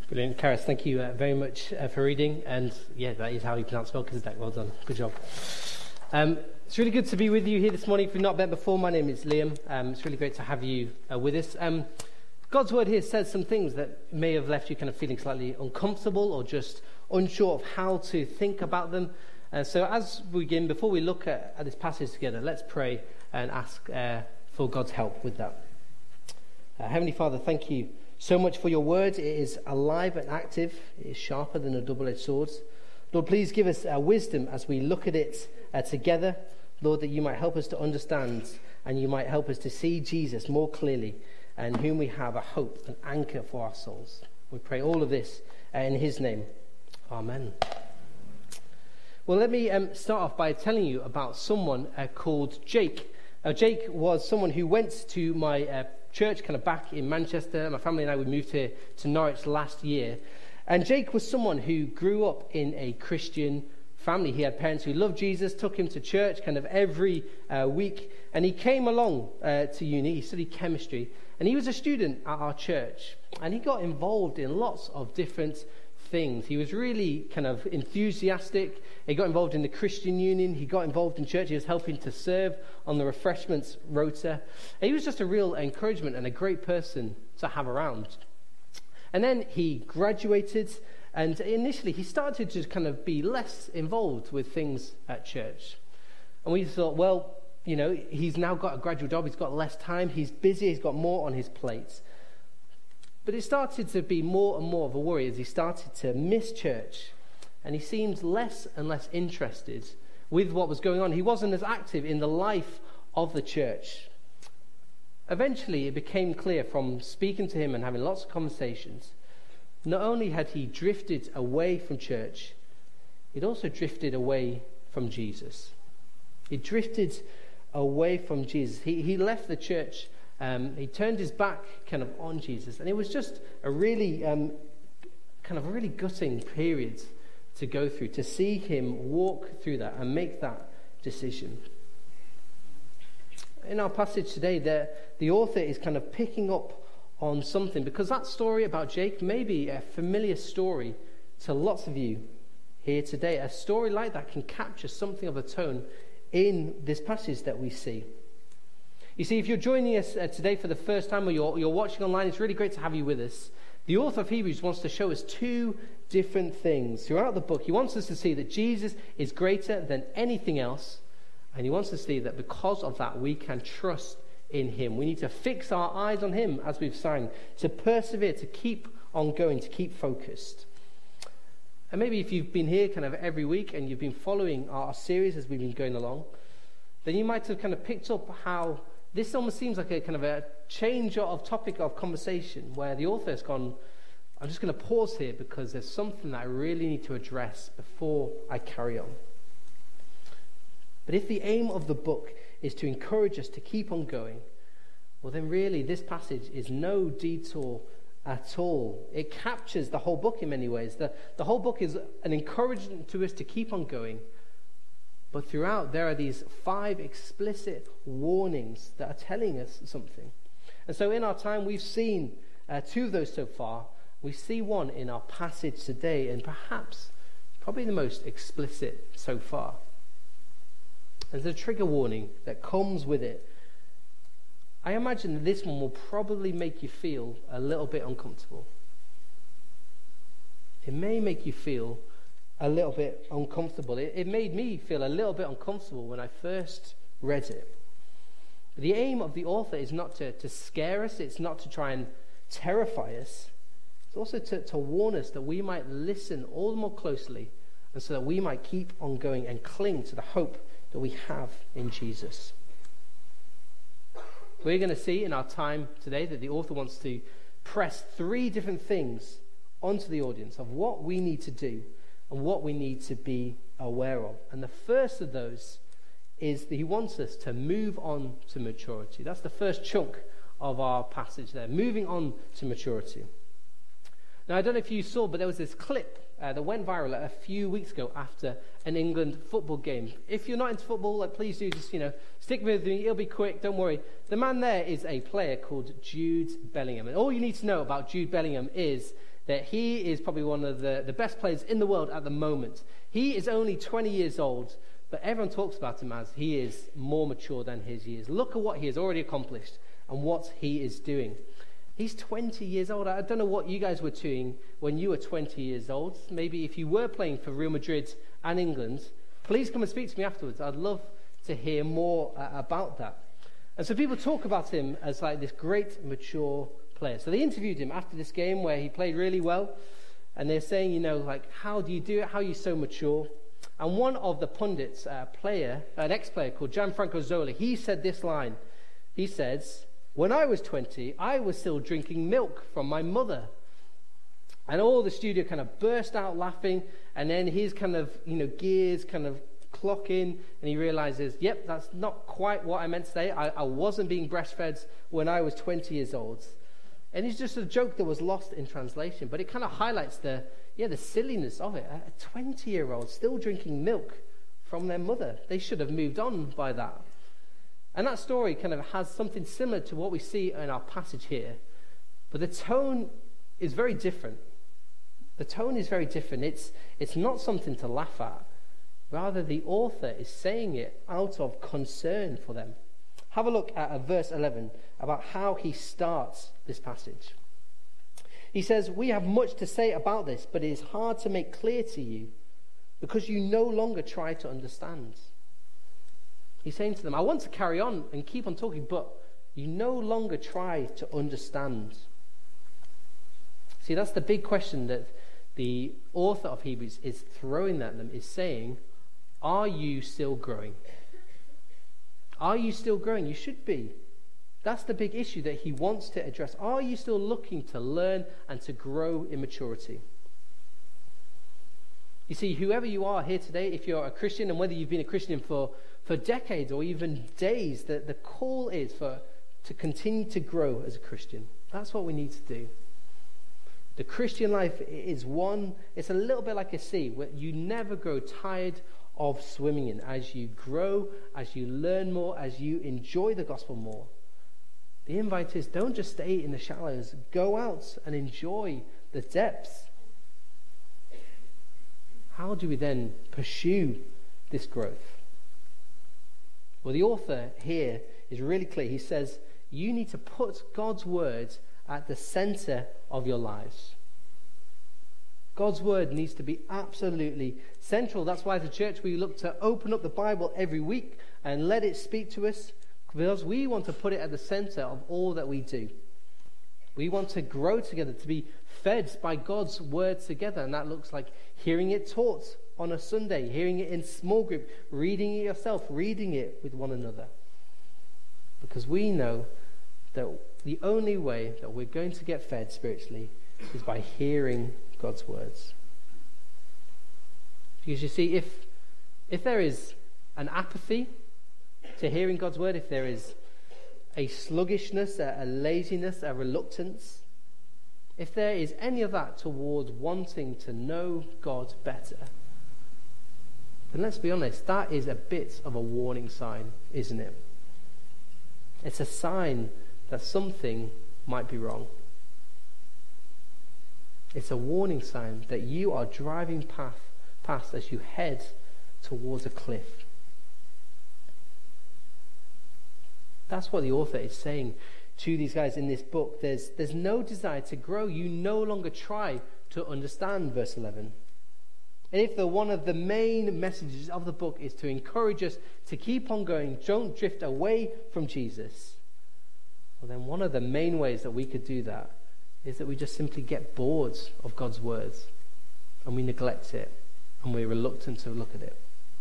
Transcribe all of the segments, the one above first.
Brilliant. Karis, thank you very much for reading. And yeah, that is how you pronounce Melchizedek. Well done. Good job. It's really good to be with you here this morning. If you've not met before, my name is Liam. It's really great to have you with us. God's word here says some things that may have left you kind of feeling slightly uncomfortable or just unsure of how to think about them. So as we begin, before we look at this passage together, let's pray and ask for God's help with that. Heavenly Father, thank you so much for your word. It is alive and active. It is sharper than a double-edged sword. Lord, please give us wisdom as we look at it together. Lord, that you might help us to understand and you might help us to see Jesus more clearly, and whom we have a hope, an anchor for our souls. We pray all of this in his name. Amen. Well, let me start off by telling you about someone called Jake. Jake was someone who went to my church kind of back in Manchester. My family and I, we moved here to Norwich last year. And Jake was someone who grew up in a Christian family. He had parents who loved Jesus, took him to church kind of every week. And he came along to uni. He studied chemistry. And he was a student at our church. And he got involved in lots of different things. He was really kind of enthusiastic. He got involved in the Christian Union. He got involved in church. He was helping to serve on the refreshments rota. And he was just a real encouragement and a great person to have around. And then he graduated, and initially he started to kind of be less involved with things at church. And we thought, well, you know, he's now got a graduate job. He's got less time. He's busy. He's got more on his plate. But it started to be more and more of a worry as he started to miss church, and he seemed less and less interested with what was going on. He wasn't as active in the life of the church. Eventually, it became clear from speaking to him and having lots of conversations, not only had he drifted away from church, he'd also drifted away from Jesus. He drifted away from Jesus. He left the church. He turned his back kind of on Jesus, and it was just a really kind of a really gutting period to go through, to see him walk through that and make that decision. In our passage today, the author is kind of picking up on something, because that story about Jake may be a familiar story to lots of you here today. A story like that can capture something of a tone in this passage that we see. You see, if you're joining us today for the first time, or you're watching online, it's really great to have you with us. The author of Hebrews wants to show us two different things throughout the book. He wants us to see that Jesus is greater than anything else, and he wants us to see that because of that, we can trust in him. We need to fix our eyes on him, as we've sang, to persevere, to keep on going, to keep focused. And maybe if you've been here kind of every week and you've been following our series as we've been going along, then you might have kind of picked up how this almost seems like a kind of a change of topic of conversation, where the author has gone, I'm just going to pause here because there's something that I really need to address before I carry on. But if the aim of the book is to encourage us to keep on going, well then really this passage is no detour at all. It captures the whole book in many ways. The whole book is an encouragement to us to keep on going. But throughout, there are these 5 explicit warnings that are telling us something. And so in our time, we've seen 2 of those so far. We see one in our passage today, and perhaps probably the most explicit so far. There's a trigger warning that comes with it. I imagine that this one will probably make you feel a little bit uncomfortable. It may make you feel a little bit uncomfortable. It made me feel a little bit uncomfortable when I first read it. But the aim of the author is not to scare us. It's not to try and terrify us. It's also to warn us that we might listen all the more closely, and so that we might keep on going and cling to the hope that we have in Jesus. We're going to see in our time today that the author wants to press 3 different things onto the audience of what we need to do and what we need to be aware of. And the first of those is that he wants us to move on to maturity. That's the first chunk of our passage there, moving on to maturity. Now, I don't know if you saw, but there was this clip that went viral a few weeks ago after an England football game. If you're not into football, please do just, stick with me. It'll be quick, don't worry. The man there is a player called Jude Bellingham. And all you need to know about Jude Bellingham is that he is probably one of the best players in the world at the moment. He is only 20 years old, but everyone talks about him as he is more mature than his years. Look at what he has already accomplished and what he is doing. He's 20 years old. I don't know what you guys were doing when you were 20 years old. Maybe if you were playing for Real Madrid and England, please come and speak to me afterwards. I'd love to hear more about that. And so people talk about him as like this great mature player. So they interviewed him after this game where he played really well. And they're saying, you know, like, how do you do it? How are you so mature? And one of the pundits, an ex-player called Gianfranco Zola, he said this line. He says, "When I was 20, I was still drinking milk from my mother." And all the studio kind of burst out laughing. And then his kind of, gears kind of clock in. And he realizes, yep, that's not quite what I meant to say. I wasn't being breastfed when I was 20 years old. And it's just a joke that was lost in translation. But it kind of highlights the silliness of it. A 20-year-old still drinking milk from their mother. They should have moved on by that. And that story kind of has something similar to what we see in our passage here. But the tone is very different. The tone is very different. It's not something to laugh at. Rather, the author is saying it out of concern for them. Have a look at verse 11 about how he starts this passage. He says, "We have much to say about this, but it is hard to make clear to you because you no longer try to understand." He's saying to them, I want to carry on and keep on talking, but you no longer try to understand. See, that's the big question that the author of Hebrews is throwing at them, is saying, are you still growing? Are you still growing? You should be. That's the big issue that he wants to address. Are you still looking to learn and to grow in maturity? You see, whoever you are here today, if you're a Christian, and whether you've been a Christian for decades or even days, the call is to continue to grow as a Christian. That's what we need to do. The Christian life is it's a little bit like a sea where you never grow tired of swimming in. As you grow, as you learn more, as you enjoy the gospel more. The invite is, don't just stay in the shallows. Go out and enjoy the depths. How do we then pursue this growth? Well, the author here is really clear. He says, you need to put God's word at the center of your lives. God's word needs to be absolutely central. That's why as a church we look to open up the Bible every week and let it speak to us, because we want to put it at the center of all that we do. We want to grow together, to be fed by God's word together, and that looks like hearing it taught on a Sunday, hearing it in small group, reading it yourself, reading it with one another. Because we know that the only way that we're going to get fed spiritually is by hearing God's words. Because you see, if there is an apathy to hearing God's word, if there is a sluggishness, a laziness, a reluctance, if there is any of that towards wanting to know God better, then let's be honest, that is a bit of a warning sign, isn't it? It's a sign that something might be wrong. It's a warning sign that you are driving past as you head towards a cliff. That's what the author is saying to these guys in this book. There's no desire to grow. You no longer try to understand, verse 11. And if one of the main messages of the book is to encourage us to keep on going, don't drift away from Jesus, well then one of the main ways that we could do that is that we just simply get bored of God's words and we neglect it and we're reluctant to look at it.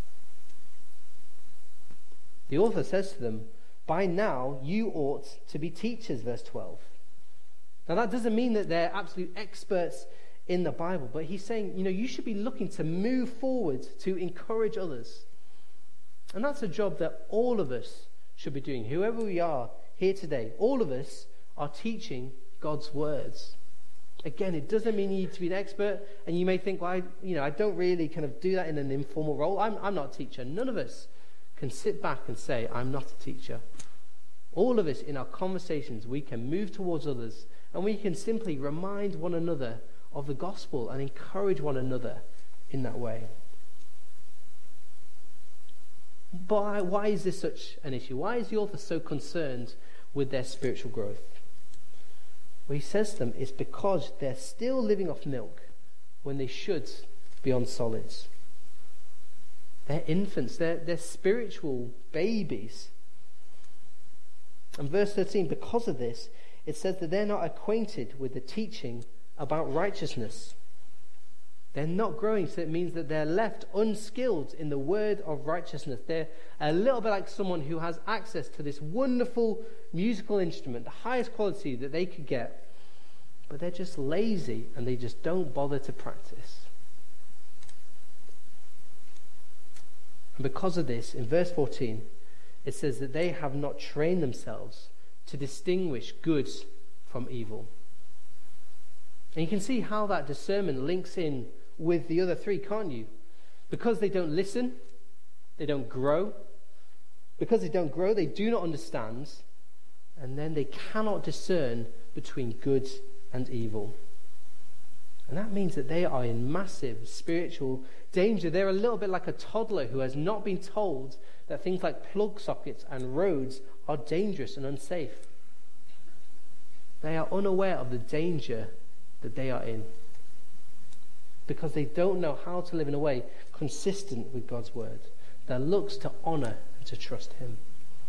The author says to them, by now you ought to be teachers, verse 12. Now that doesn't mean that they're absolute experts in the Bible, but he's saying, you should be looking to move forward to encourage others. And that's a job that all of us should be doing. Whoever we are here today, all of us are teaching God's words. Again, it doesn't mean you need to be an expert, and you may think, well, I don't really kind of do that in an informal role. I'm not a teacher. None of us can sit back and say, I'm not a teacher. All of us in our conversations, we can move towards others, and we can simply remind one another of the gospel and encourage one another in that way. But why is this such an issue? Why is the author so concerned with their spiritual growth? Well, he says to them it's because they're still living off milk when they should be on solids. They're infants, they're spiritual babies. And verse 13, because of this, it says that they're not acquainted with the teaching about righteousness. They're not growing, so it means that they're left unskilled in the word of righteousness. They're a little bit like someone who has access to this wonderful musical instrument, the highest quality that they could get, but they're just lazy and they just don't bother to practice. And because of this, in verse 14, it says that they have not trained themselves to distinguish good from evil. And you can see how that discernment links in with the other three, can't you? Because they don't listen, they don't grow. Because they don't grow, they do not understand. And then they cannot discern between good and evil. And that means that they are in massive spiritual danger. They're a little bit like a toddler who has not been told that things like plug sockets and roads are dangerous and unsafe. They are unaware of the danger that they are in because they don't know how to live in a way consistent with God's word that looks to honor and to trust him.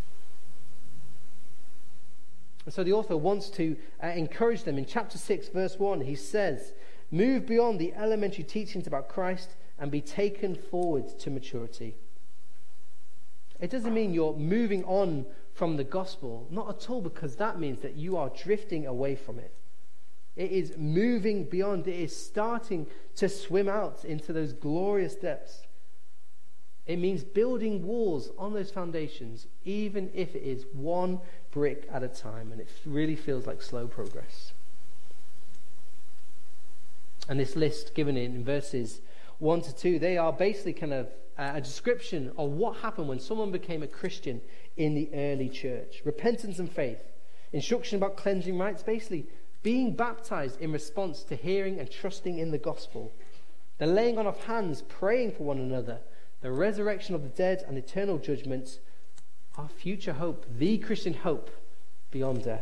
And so the author wants to encourage them. In chapter 6, verse 1, he says, move beyond the elementary teachings about Christ and be taken forward to maturity. It doesn't mean you're moving on from the gospel, not at all, because that means that you are drifting away from it. It is moving beyond. It is starting to swim out into those glorious depths. It means building walls on those foundations, even if it is one brick at a time, and it really feels like slow progress. And this list given in verses 1 to 2, they are basically kind of a description of what happened when someone became a Christian in the early church. Repentance and faith, instruction about cleansing rites, basically being baptized in response to hearing and trusting in the gospel, the laying on of hands, praying for one another, the resurrection of the dead and eternal judgment, our future hope, the Christian hope beyond death.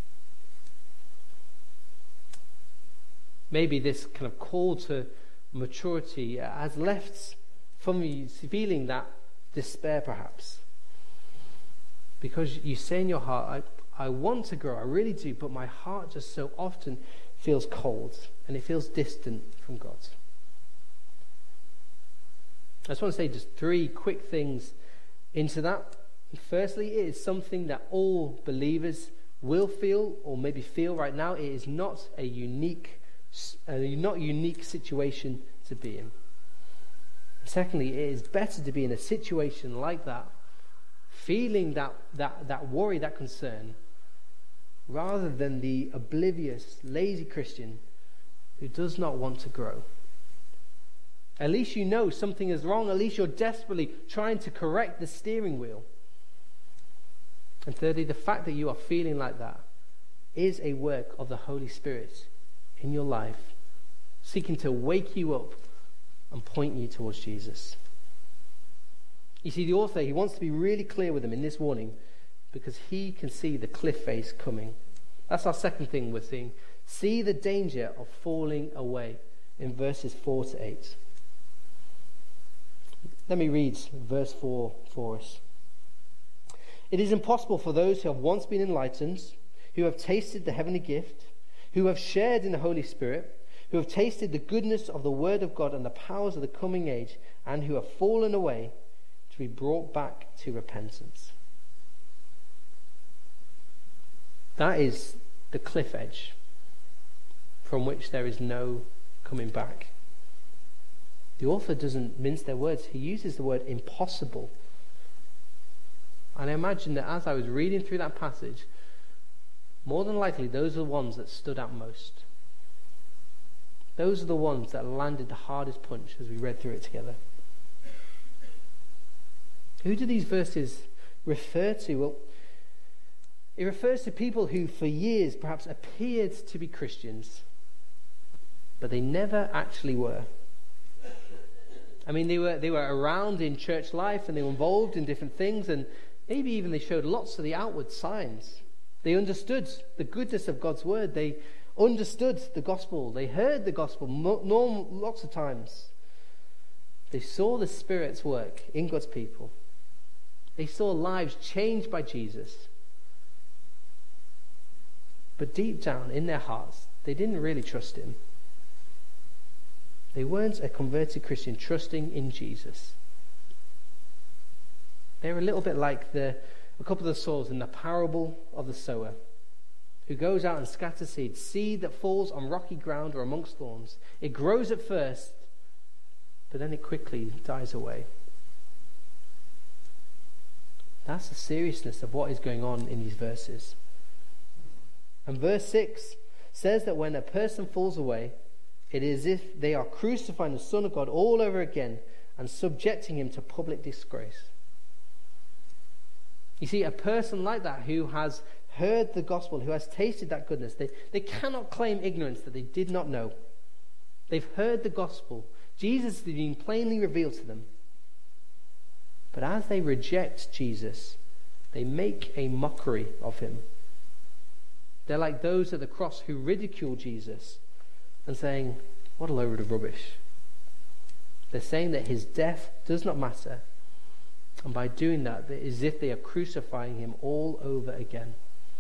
Maybe this kind of call to maturity has left from you feeling that despair perhaps, because you say in your heart, I want to grow, I really do, but my heart just so often feels cold and it feels distant from God. I just want to say just 3 quick things into that. Firstly, it is something that all believers will feel or maybe feel right now. It is not a unique situation to be in. Secondly, it is better to be in a situation like that, feeling that worry, that concern, rather than the oblivious, lazy Christian who does not want to grow. At least you know something is wrong. At least you're desperately trying to correct the steering wheel. And thirdly, the fact that you are feeling like that is a work of the Holy Spirit in your life, seeking to wake you up and point you towards Jesus. You see, the author, he wants to be really clear with them in this warning because he can see the cliff face coming. That's our second thing we're seeing. See the danger of falling away in verses 4 to 8. Let me read verse 4 for us. It is impossible for those who have once been enlightened, who have tasted the heavenly gift, who have shared in the Holy Spirit, who have tasted the goodness of the word of God and the powers of the coming age, and who have fallen away, to be brought back to repentance. That is the cliff edge from which there is no coming back. The author doesn't mince their words. He uses the word impossible. And I imagine that as I was reading through that passage, more than likely those are the ones that stood out most. Those are the ones that landed the hardest punch as we read through it together. Who do these verses refer to? Well, it refers to people who for years perhaps appeared to be Christians, but they never actually were. I mean, they were around in church life, and they were involved in different things, and maybe even they showed lots of the outward signs. They understood the goodness of God's word. They understood the gospel. They heard the gospel lots of times. They saw the Spirit's work in God's people. They saw lives changed by Jesus. But deep down in their hearts, they didn't really trust him. They weren't a converted Christian trusting in Jesus. They were a little bit like a couple of the souls in the parable of the sower, who goes out and scatters seed that falls on rocky ground or amongst thorns. It grows at first, but then it quickly dies away. That's the seriousness of what is going on in these verses. And verse 6 says that when a person falls away, it is as if they are crucifying the Son of God all over again and subjecting him to public disgrace. You see, a person like that who has heard the gospel, who has tasted that goodness, they cannot claim ignorance that they did not know. They've heard the gospel. Jesus has been plainly revealed to them. But as they reject Jesus, they make a mockery of him. They're like those at the cross who ridicule Jesus and saying, what a load of rubbish. They're saying that his death does not matter. And by doing that, it's as if they are crucifying him all over again.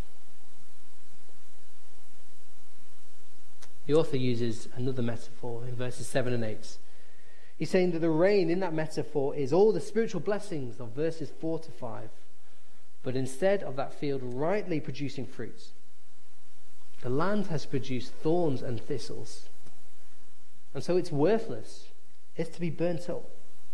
The author uses another metaphor in verses 7 and 8. He's saying that the rain in that metaphor is all the spiritual blessings of verses 4 to 5. But instead of that field rightly producing fruits, the land has produced thorns and thistles. And so it's worthless. It's to be burnt up.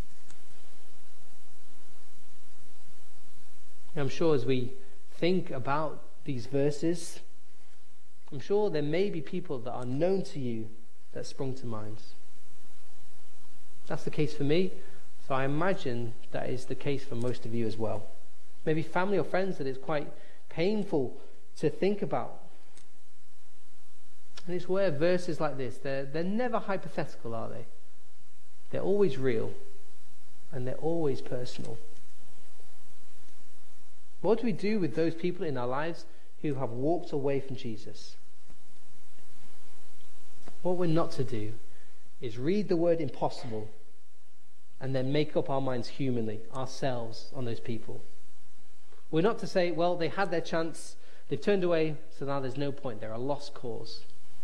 I'm sure as we think about these verses, I'm sure there may be people that are known to you that sprung to mind. That's the case for me, so I imagine that is the case for most of you as well. Maybe family or friends that it's quite painful to think about. And it's where verses like this, they're never hypothetical, are they? They're always real, and they're always personal. What do we do with those people in our lives who have walked away from Jesus? What we're not to do is read the word impossible and then make up our minds humanly, ourselves, on those people. We're not to say, well, they had their chance, they've turned away, so now there's no point, they're a lost cause.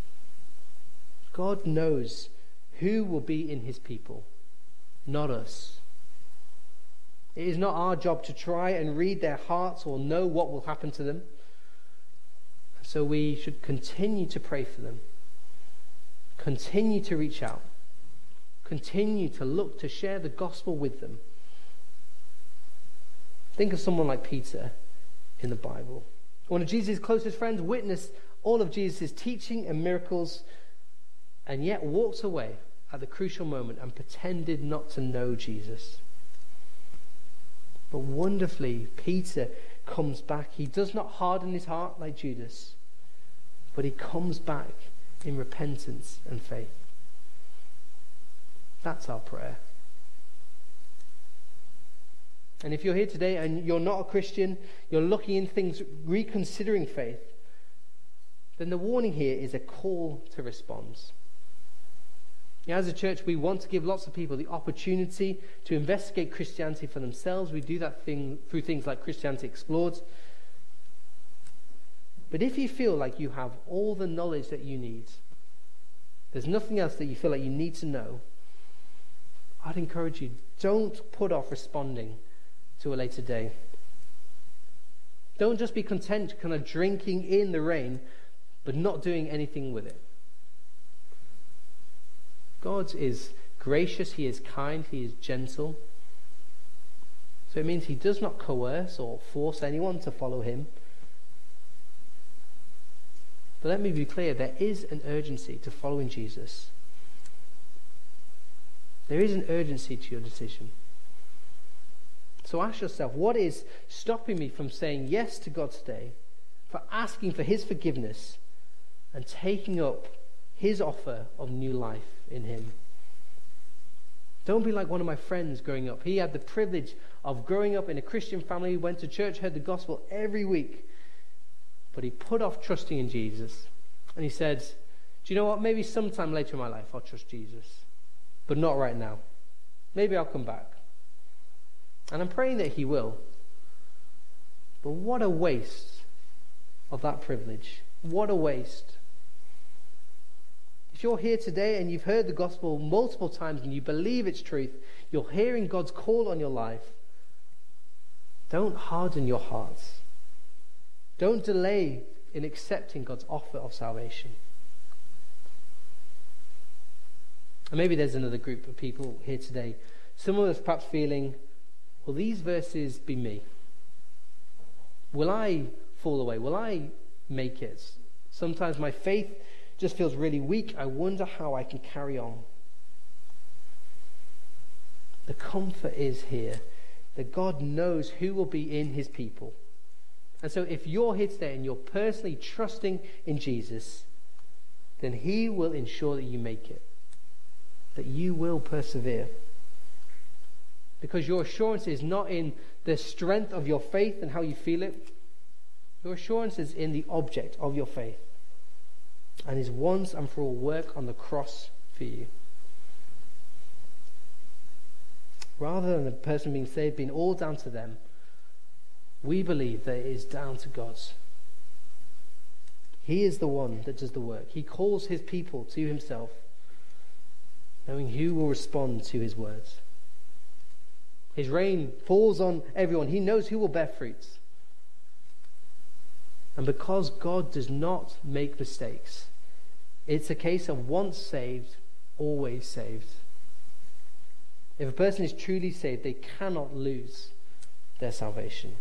God knows who will be in his people, not us. It is not our job to try and read their hearts or know what will happen to them. So we should continue to pray for them. Continue to reach out. Continue to look to share the gospel with them. Think of someone like Peter in the Bible. One of Jesus' closest friends witnessed all of Jesus' teaching and miracles, and yet walked away at the crucial moment and pretended not to know Jesus. But wonderfully, Peter comes back. He does not harden his heart like Judas, but he comes back in repentance and faith. That's our prayer. And if you're here today and you're not a Christian, you're looking into things, reconsidering faith, then the warning here is a call to respond. As a church, we want to give lots of people the opportunity to investigate Christianity for themselves. We do that through things like Christianity Explored. But if you feel like you have all the knowledge that you need, there's nothing else that you feel like you need to know, I'd encourage you, don't put off responding to a later day. Don't just be content kind of drinking in the rain, but not doing anything with it. God is gracious, he is kind, he is gentle. So it means he does not coerce or force anyone to follow him. But let me be clear, there is an urgency to following Jesus. There is an urgency to your decision. So ask yourself, what is stopping me from saying yes to God today, for asking for his forgiveness and taking up his offer of new life in him. Don't be like one of my friends growing up. He had the privilege of growing up in a Christian family, went to church, heard the gospel every week. But he put off trusting in Jesus. And he said, do you know what? Maybe sometime later in my life I'll trust Jesus. But not right now. Maybe I'll come back. And I'm praying that he will. But what a waste of that privilege. What a waste. If you're here today and you've heard the gospel multiple times and you believe it's truth, you're hearing God's call on your life, don't harden your hearts. Don't delay in accepting God's offer of salvation. And maybe there's another group of people here today. Some of us perhaps feeling, will these verses be me? Will I fall away? Will I make it? Sometimes my faith just feels really weak. I wonder how I can carry on. The comfort is here that God knows who will be in his people. And so if you're here today and you're personally trusting in Jesus, then he will ensure that you make it, that you will persevere. Because your assurance is not in the strength of your faith and how you feel it. Your assurance is in the object of your faith and his once and for all work on the cross for you. Rather than the person being saved being all down to them, we believe that it is down to God. He is the one that does the work. He calls his people to himself, knowing who will respond to his words. His rain falls on everyone. He knows who will bear fruits. And because God does not make mistakes, it's a case of once saved, always saved. If a person is truly saved, they cannot lose their salvation.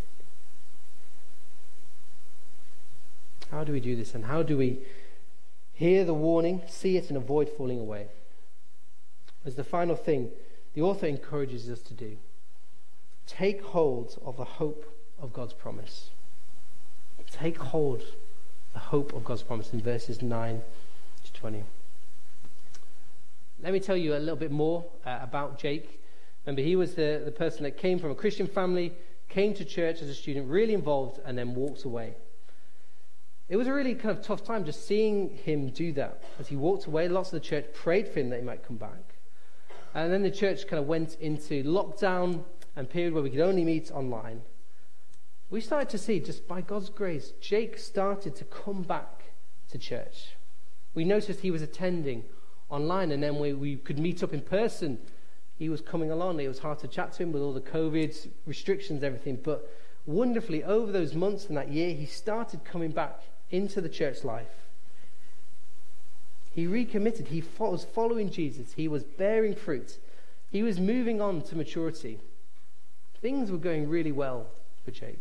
How do we do this? And how do we hear the warning, see it, and avoid falling away? As the final thing, the author encourages us to do. Take hold of the hope of God's promise. Take hold of the hope of God's promise in verses 9 to 20. Let me tell you a little bit more about Jake. Remember, he was the person that came from a Christian family, came to church as a student, really involved, and then walked away. It was a really kind of tough time just seeing him do that. As he walked away, lots of the church prayed for him that he might come back. And then the church kind of went into lockdown and period where we could only meet online. We started to see, just by God's grace, Jake started to come back to church. We noticed he was attending online, and then we could meet up in person. He was coming along. It was hard to chat to him with all the COVID restrictions, everything. But wonderfully, over those months and that year, he started coming back into the church life. He recommitted. He was following Jesus. He was bearing fruit. He was moving on to maturity. Things were going really well for Jake.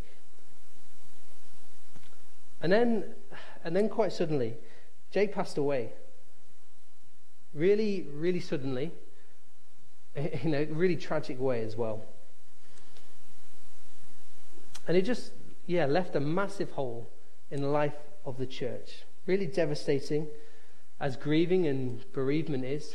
And then quite suddenly, Jake passed away. Really, really suddenly. In a really tragic way as well. And it just, left a massive hole in the life of the church. Really devastating, as grieving and bereavement is.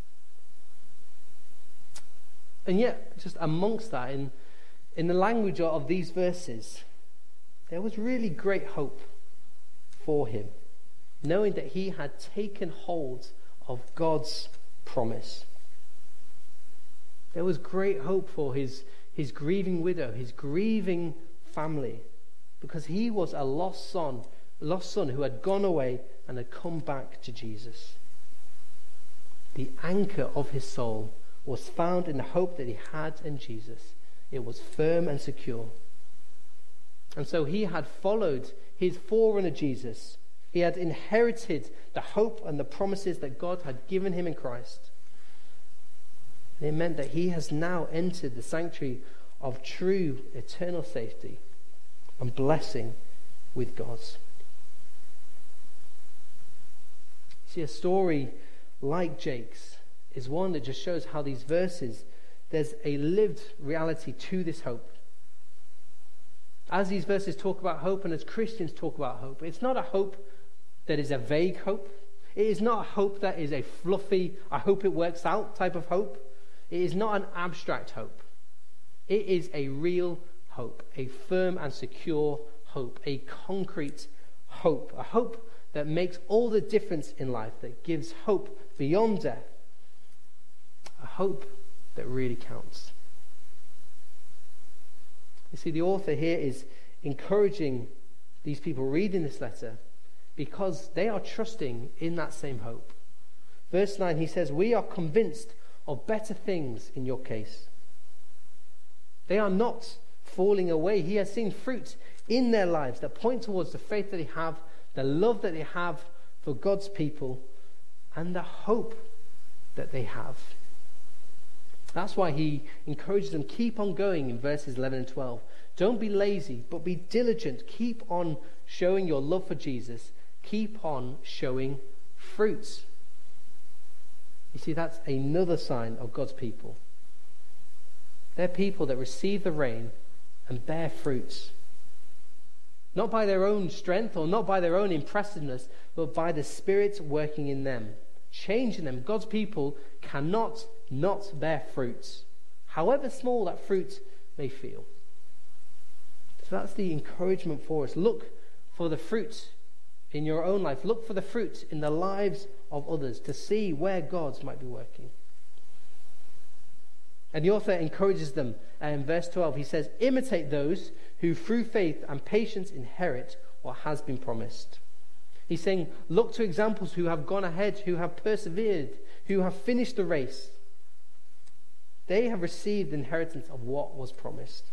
And yet, just amongst that, in the language of these verses, there was really great hope for him, knowing that he had taken hold of God's promise. There was great hope for his grieving widow, his grieving family, because he was a lost son who had gone away and had come back to Jesus. The anchor of his soul was found in the hope that he had in Jesus. It was firm and secure. And so he had followed his forerunner Jesus. He had inherited the hope and the promises that God had given him in Christ. And it meant that he has now entered the sanctuary of true eternal safety and blessing with God. See, a story like Jake's is one that just shows how these verses, there's a lived reality to this hope. As these verses talk about hope and as Christians talk about hope, it's not a hope that is a vague hope. It is not a hope that is a fluffy, I hope it works out type of hope. It is not an abstract hope. It is a real hope, a firm and secure hope, a concrete hope, a hope that makes all the difference in life, that gives hope beyond death, a hope that really counts. You see, the author here is encouraging these people reading this letter because they are trusting in that same hope. Verse 9, he says, "We are convinced of better things in your case." They are not falling away. He has seen fruit in their lives that point towards the faith that they have, the love that they have for God's people, and the hope that they have. That's why he encourages them, keep on going in verses 11 and 12. Don't be lazy, but be diligent. Keep on showing your love for Jesus. Keep on showing fruit. You see, that's another sign of God's people. They're people that receive the rain and bear fruits. Not by their own strength or not by their own impressiveness, but by the Spirit working in them, changing them. God's people cannot not bear fruits, however small that fruit may feel. So that's the encouragement for us. Look for the fruit in your own life. Look for the fruit in the lives of others to see where God might be working. And the author encourages them in verse 12. He says, imitate those who through faith and patience inherit what has been promised. He's saying, look to examples who have gone ahead, who have persevered, who have finished the race. They have received the inheritance of what was promised.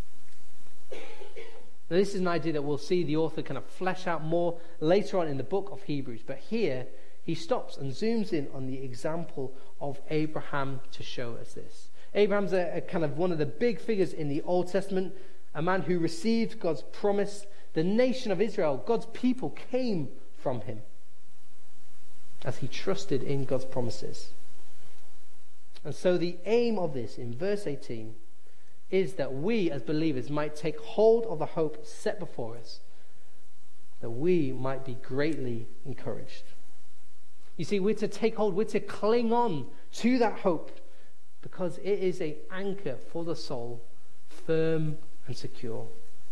Now, this is an idea that we'll see the author kind of flesh out more later on in the book of Hebrews. But here, he stops and zooms in on the example of Abraham to show us this. Abraham's a kind of one of the big figures in the Old Testament, a man who received God's promise. The nation of Israel, God's people, came from him as he trusted in God's promises. And so the aim of this, in verse 18, is that we as believers might take hold of the hope set before us, that we might be greatly encouraged. You see, we're to take hold, we're to cling on to that hope, because it is an anchor for the soul, firm and secure.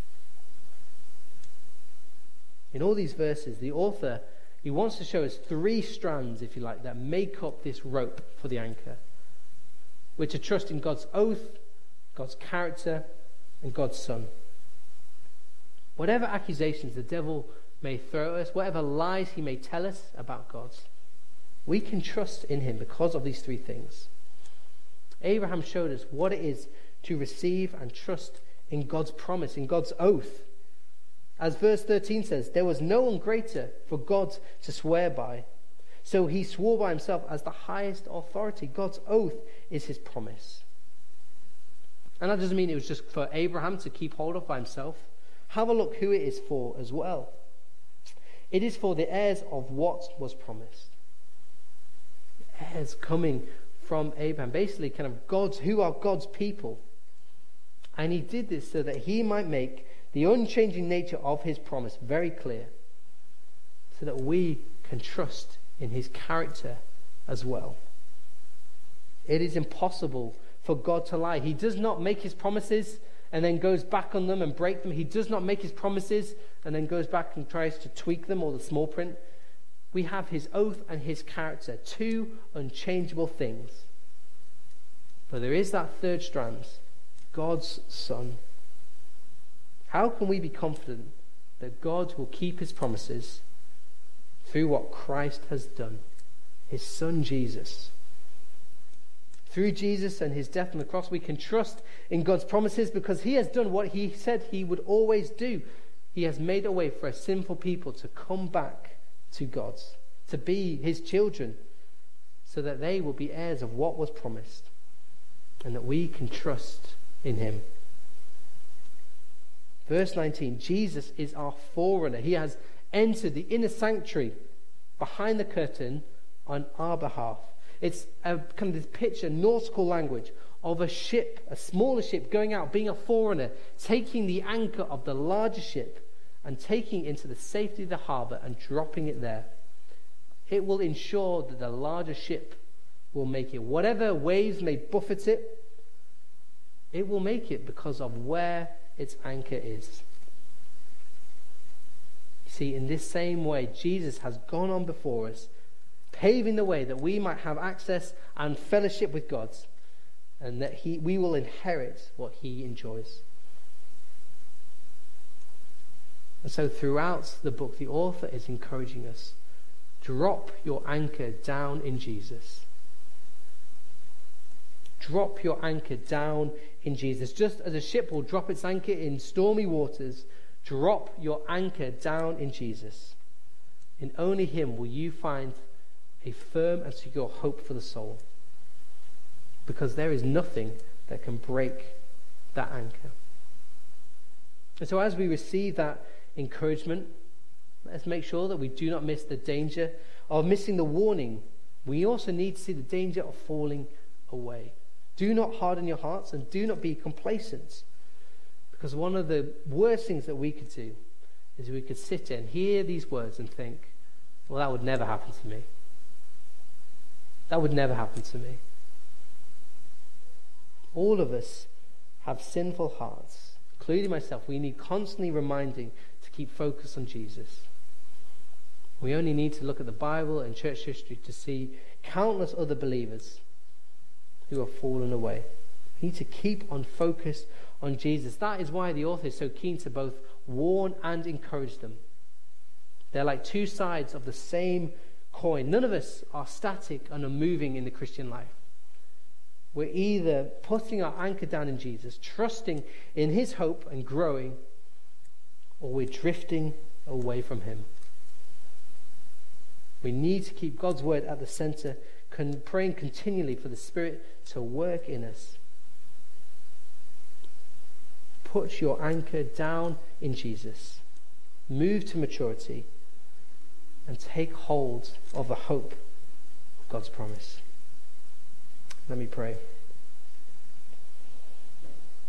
In all these verses, the author, he wants to show us three strands, if you like, that make up this rope for the anchor. We're to trust in God's oath, God's character, and God's Son. Whatever accusations the devil may throw at us, whatever lies he may tell us about God, we can trust in him because of these three things. Abraham showed us what it is to receive and trust in God's promise, in God's oath. As verse 13 says, there was no one greater for God to swear by. So he swore by himself as the highest authority. God's oath is his promise. And that doesn't mean it was just for Abraham to keep hold of by himself. Have a look who it is for as well. It is for the heirs of what was promised. The heirs coming from Abraham, basically kind of God's, who are God's people. And he did this so that he might make the unchanging nature of his promise very clear, so that we can trust in his character as well. It is impossible for God to lie. He does not make his promises and then goes back on them and break them. He does not make his promises and then goes back and tries to tweak them or the small print. We have his oath and his character, two unchangeable things. But there is that third strand, God's Son. How can we be confident that God will keep his promises through what Christ has done, his Son Jesus? Through Jesus and his death on the cross, we can trust in God's promises because he has done what he said he would always do. He has made a way for a sinful people to come back to God, to be his children, so that they will be heirs of what was promised, and that we can trust in him. Verse 19, Jesus is our forerunner. He has entered the inner sanctuary behind the curtain on our behalf. It's a kind of this picture, nautical language, of a ship, a smaller ship going out, being a forerunner, taking the anchor of the larger ship and taking it into the safety of the harbour and dropping it there. It will ensure that the larger ship will make it. Whatever waves may buffet it, it will make it because of where its anchor is. You see, in this same way, Jesus has gone on before us, paving the way that we might have access and fellowship with God, and that we will inherit what he enjoys. And so throughout the book, the author is encouraging us, drop your anchor down in Jesus. Drop your anchor down in Jesus. Just as a ship will drop its anchor in stormy waters, drop your anchor down in Jesus. In only him will you find a firm and secure hope for the soul. Because there is nothing that can break that anchor. And so as we receive that encouragement, let's make sure that we do not miss the danger of missing the warning. We also need to see the danger of falling away. Do not harden your hearts and do not be complacent. Because one of the worst things that we could do is we could sit and hear these words and think, well, that would never happen to me. That would never happen to me. All of us have sinful hearts, including myself. We need constantly reminding to keep focused on Jesus. We only need to look at the Bible and church history to see countless other believers who have fallen away. We need to keep on focus on Jesus. That is why the author is so keen to both warn and encourage them. They're like two sides of the same coin. None of us are static and unmoving in the Christian life. We're either putting our anchor down in Jesus, trusting in his hope and growing, or we're drifting away from him. We need to keep God's word at the center, praying continually for the Spirit to work in us. Put your anchor down in Jesus. Move to maturity and take hold of the hope of God's promise. Let me pray.